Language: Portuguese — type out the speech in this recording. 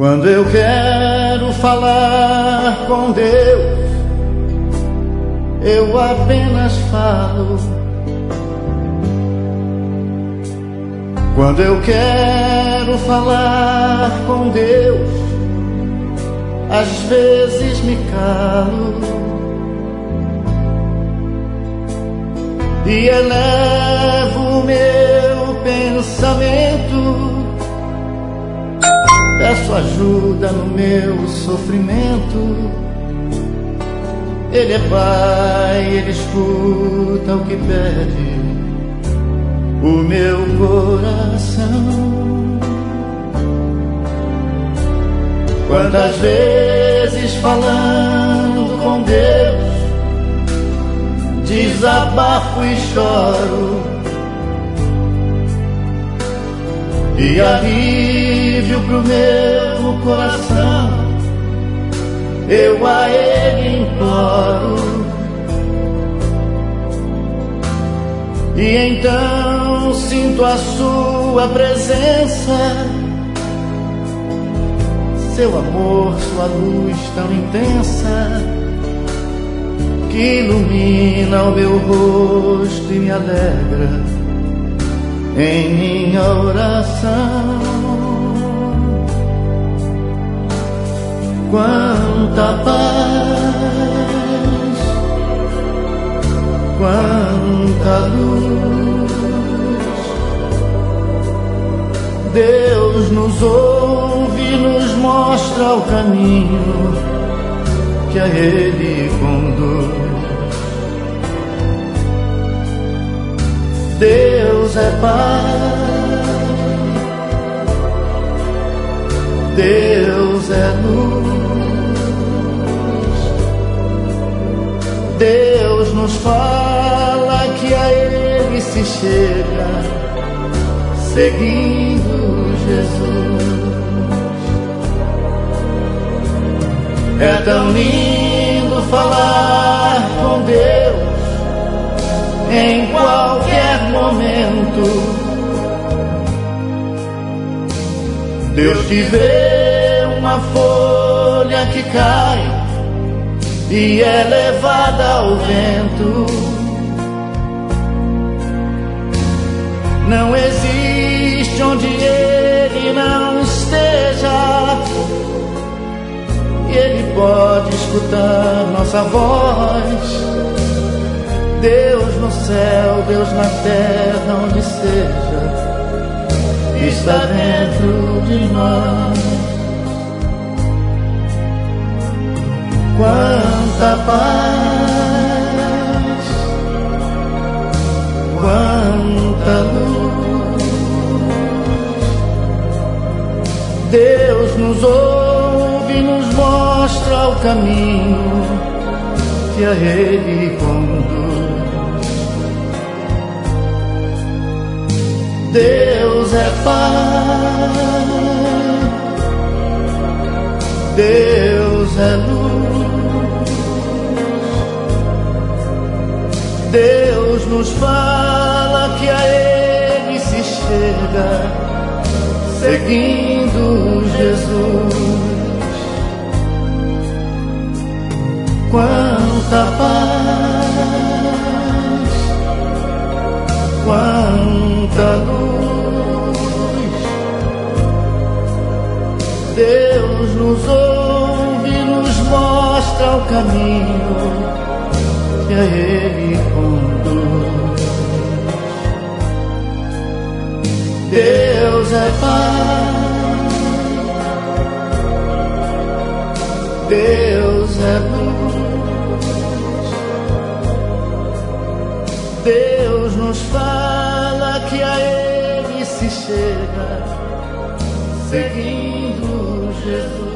Quando eu quero falar com Deus, eu apenas falo. Quando eu quero falar com Deus, às vezes me calo e elevo o meu pensamento. Peço ajuda no meu sofrimento. Ele é Pai, Ele escuta o que pede o meu coração. Quantas vezes falando com Deus, desabafo e choro, e alívio pro meu coração eu a Ele imploro. E então sinto a sua presença, seu amor, sua luz tão intensa, que ilumina o meu rosto e me alegra em minha oração. Quanta paz, quanta luz, Deus nos ouve e nos mostra o caminho que a Ele conduz. Deus é Pai, Deus é luz, Deus nos fala que a Ele se chega seguindo Jesus. É tão lindo falar com Deus em qualquer momento. Deus te vê uma folha que cai e é levada ao vento. Não existe onde Ele não esteja, e Ele pode escutar nossa voz. Deus no céu, Deus na terra, onde seja, está dentro de nós. Quanta paz, quanta luz, Deus nos ouve e nos mostra o caminho que a Ele conduz. Deus é Pai, Deus é luz, Deus nos fala que a Ele se chega seguindo Jesus. Quanta paz, quanta luz, Deus nos ouve e nos mostra o caminho que a Ele conduz. Deus é Pai, Deus é luz, Deus nos fala que a Ele se chega seguindo Jesus.